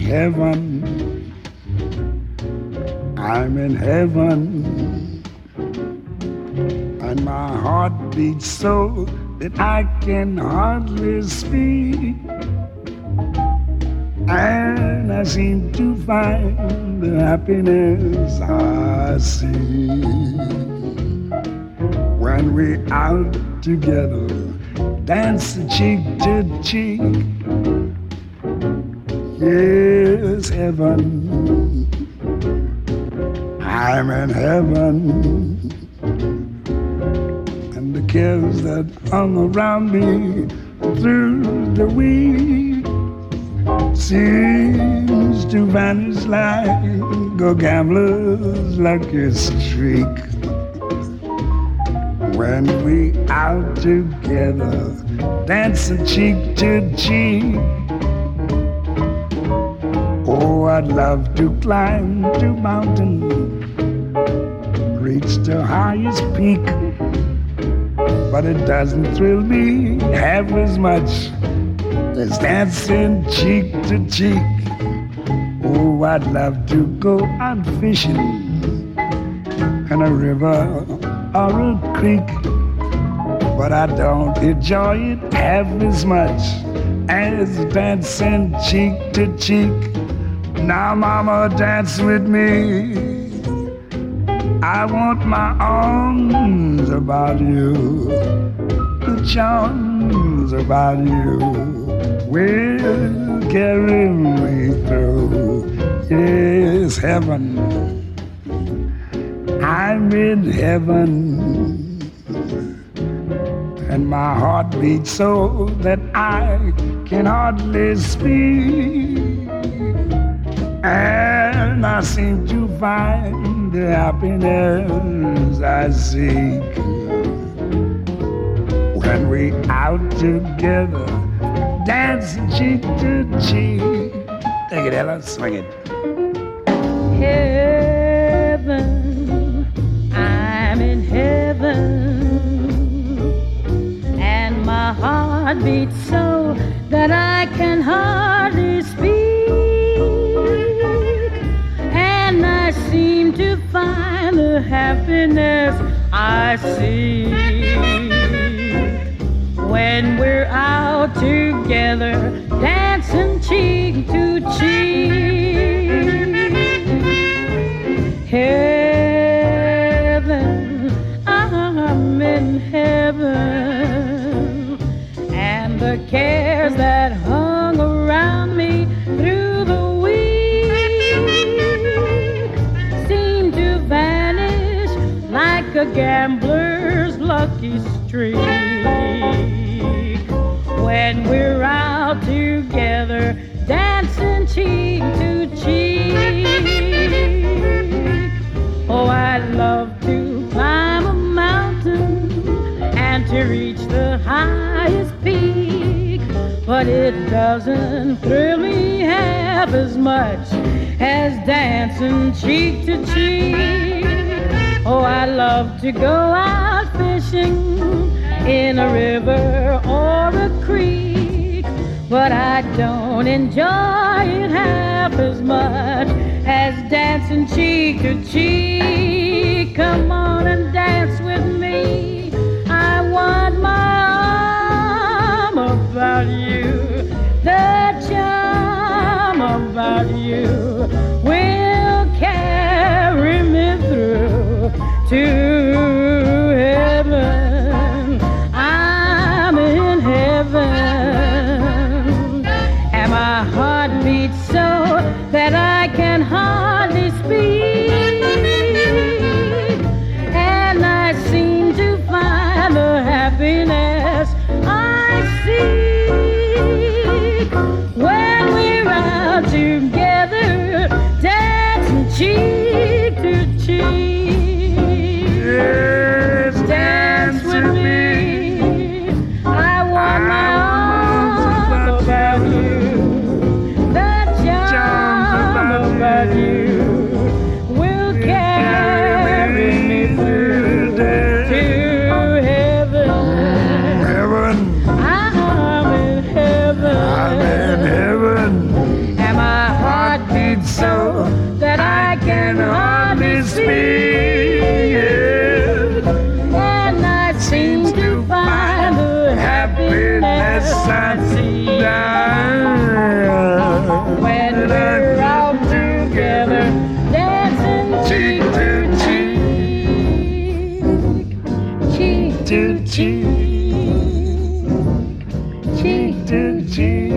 heaven. I'm in heaven. And my heart beats so that I can hardly speak. And I seem to find the happiness I see when we're out together, dancing cheek to cheek. Yes, heaven, I'm in heaven. And the cares that hung around me through the week seems to vanish like a gambler's lucky streak. When we out together, dancing cheek to cheek. Oh, I'd love to climb to mountain, reach the highest peak, but it doesn't thrill me half as much as dancing cheek to cheek. Oh, I'd love to go out fishing in a river or a creek, but I don't enjoy it half as much as dancing cheek to cheek. Now, mama, dance with me. I want my arms about you, the charms about you will carry me through. Yes, heaven, I'm in heaven. And my heart beats so that I can hardly speak. And I seem to find the happiness I seek when we out together, dancing cheek to cheek. Take it, Ella, swing it. Heaven, I'm in heaven, and my heart beats so that I can hardly speak. And I seem to find the happiness I seek when we're out together, dancing cheek to cheek. Heaven, I'm in heaven, and the cares that hung around me through the like a gambler's lucky streak. When we're out together, dancing cheek to cheek. Oh, I'd love to climb a mountain and to reach the highest peak, but it doesn't thrill me half as much as dancing cheek to cheek. Oh, I love to go out fishing in a river or a creek, but I don't enjoy it half as much as dancing cheek to cheek. Come on and dance with me. I want my arm about you, the charm about you will carry me through to heaven. I'm in heaven, and my heart beats so that I can hardly speak. And I seem to find the happiness I seek when we're out together, dancing cheek to cheek. Yes, dance with me. I want my arms about you, the charm about you will carry me through to heaven. Heaven, I'm in heaven. I'm in heaven. And my heart me speak, and I seem to find the happiness I see when we're all together, dancing cheek to cheek, cheek to cheek, cheek to cheek.